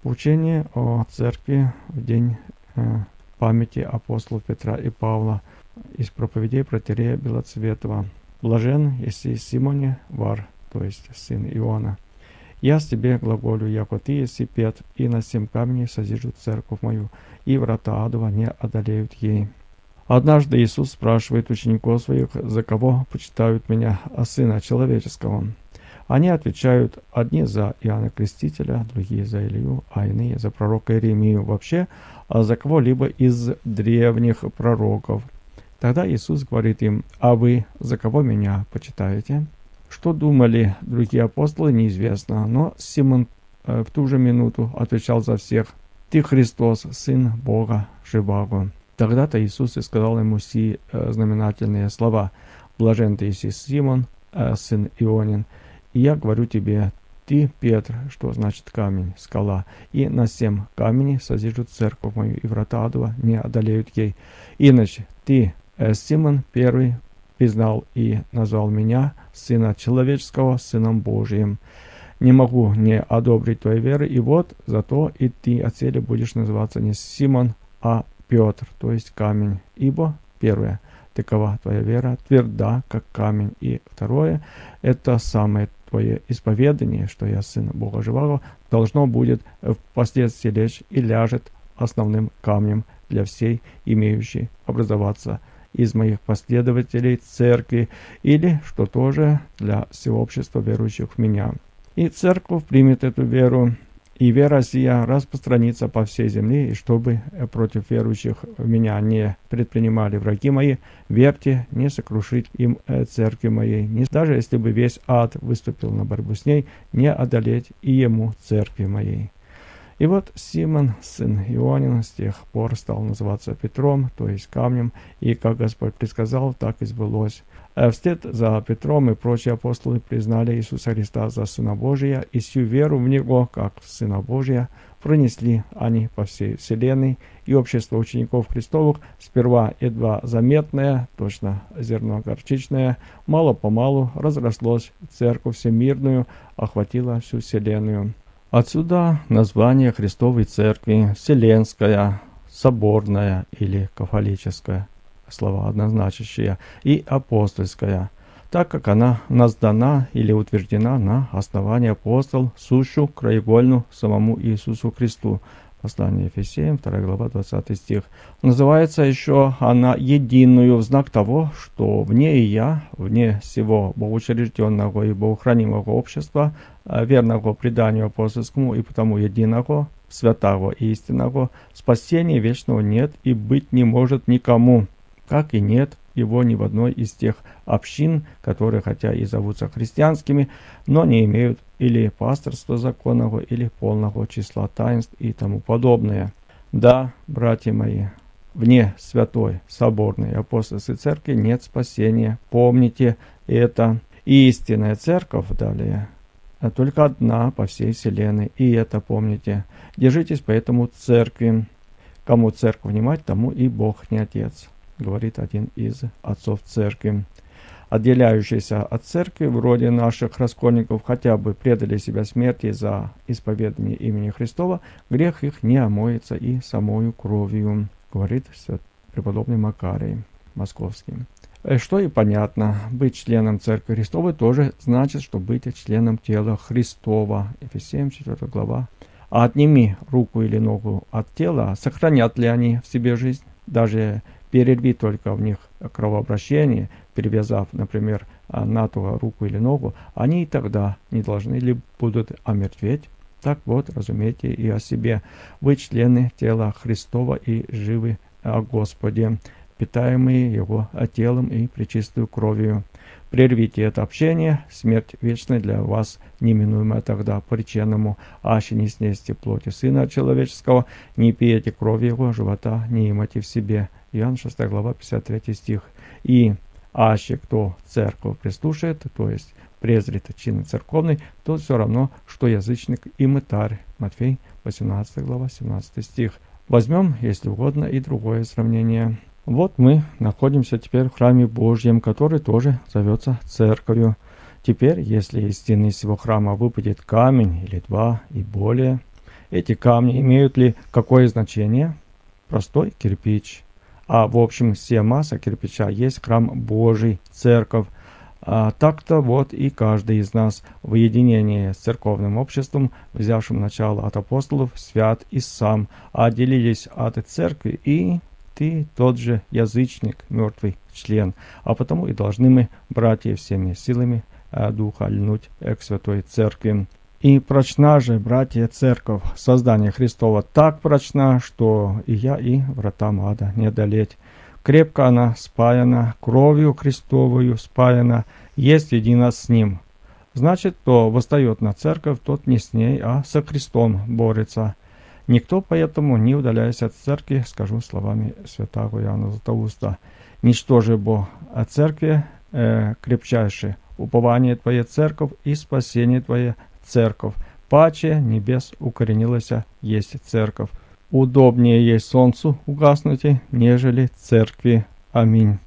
Учение о церкви в день памяти апостолов Петра и Павла из проповедей протоиерея Белоцветова. Блажен, если Симоне Вар, то есть сын Иоанна. Я с тебе глаголю, яко ты еси Петр, и на сем камне созижу церковь мою, и врата адова не одолеют ей. Однажды Иисус спрашивает учеников своих, за кого почитают меня, Сына Человеческого. Они отвечают, одни за Иоанна Крестителя, другие за Илью, а иные за пророка Иеремию, вообще за кого-либо из древних пророков. Тогда Иисус говорит им, а вы за кого меня почитаете? Что думали другие апостолы, неизвестно, но Симон в ту же минуту отвечал за всех, ты Христос, Сын Бога Живаго. Тогда-то Иисус и сказал ему сии знаменательные слова, блажен ты еси Симон, сын Ионин, и я говорю тебе, ты Петр, что значит камень, скала, и на сем камени созижу церковь мою, и врата адова не одолеют ей. Иначе ты, Симон, первый признал и назвал меня, Сына Человеческого, Сыном Божиим. Не могу не одобрить твоей веры, и вот зато и ты отселе будешь называться не Симон, а Петр, то есть камень, ибо первое, такова твоя вера, тверда, как камень, и второе, это самое твое исповедание, что я Сын Бога Живаго, должно будет впоследствии лечь и ляжет основным камнем для всей имеющей образоваться из моих последователей церкви, или, что тоже, для всего общества верующих в меня. И церковь примет эту веру, и вера сия распространится по всей земле, и чтобы против верующих в меня не предпринимали враги мои, верьте, не сокрушить им церкви моей, не даже если бы весь ад выступил на борьбу с ней, не одолеть и ему церкви моей. И вот Симон, сын Ионин, с тех пор стал называться Петром, то есть камнем, и как Господь предсказал, так и сбылось. Вслед за Петром и прочие апостолы признали Иисуса Христа за Сына Божия, и всю веру в Него, как Сына Божия, пронесли они по всей вселенной, и общество учеников Христовых, сперва едва заметное, точно зерно горчичное, мало-помалу разрослось, церковь всемирную охватила всю вселенную. Отсюда название Христовой Церкви Вселенская, Соборная или Кафолическая, слова однозначащие, и Апостольская, так как она наздана или утверждена на основании апостол, сущу краеугольну самому Иисусу Христу. Послание Ефесеям, 2 глава, 20 стих. Называется еще она единую в знак того, что в ней и я, вне всего богоучрежденного и богохранимого общества, верного преданию апостольскому и потому единого, святого и истинного, спасения вечного нет и быть не может никому, как и нет его ни в одной из тех общин, которые хотя и зовутся христианскими, но не имеют или пасторства законного, или полного числа таинств и тому подобное. Да, братья мои, вне святой, соборной апостольской церкви нет спасения. Помните это. Истинная церковь, далее, только одна по всей вселенной, и это помните. Держитесь поэтому церкви. Кому церковь внимать, тому и Бог не отец, говорит один из отцов церкви. Отделяющиеся от церкви, вроде наших раскольников, хотя бы предали себя смерти за исповедание имени Христова, грех их не омоется и самою кровью, говорит преподобный Макарий Московский. Что и понятно, быть членом Церкви Христовой тоже значит, что быть членом тела Христова. Ефесеям 4 глава. А отними руку или ногу от тела, сохранят ли они в себе жизнь? Даже перерви только в них кровообращение, перевязав, например, натуго руку или ногу, они и тогда не должны ли будут омертветь? Так вот, разумейте и о себе. Вы члены тела Христова и живы о Господе, питаемые Его телом и пречистую кровью. Прервите это общение, смерть вечная для вас, неминуемая тогда причинному, аще не снесте плоти Сына Человеческого, не пейте крови Его, живота не имайте в себе. Иоанн 6 глава, 53 стих. И аще кто церковь прислушает, то есть презрит чины церковный, то все равно, что язычник и мытарь. Матфей 18 глава, 17 стих. Возьмем, если угодно, и другое сравнение. Вот мы находимся теперь в храме Божьем, который тоже зовется церковью. Теперь, если из стены всего храма выпадет камень или два и более, Эти камни имеют ли какое значение? Простой кирпич. А в общем, вся масса кирпича есть храм Божий, церковь. Так-то вот и каждый из нас в единении с церковным обществом, взявшим начало от апостолов, свят и сам, отделились от церкви, и ты тот же язычник, мертвый член. А потому и должны мы, братья, всеми силами Духа льнуть к Святой Церкви. И прочна же, братья, церковь, создание Христова так прочна, что и я, и вратам ада не одолеть. Крепко она спаяна, кровью Христовою спаяна, есть едино с Ним. Значит, кто восстает на церковь, тот не с ней, а со Христом борется. Никто поэтому, не удаляясь от церкви, скажу словами святаго Иоанна Златоуста, ничтоже бо от церкви крепчайше, упование Твое церковь и спасение Твое церковь, паче небес укоренилась есть церковь. Удобнее ей солнцу угаснуть, нежели церкви. Аминь.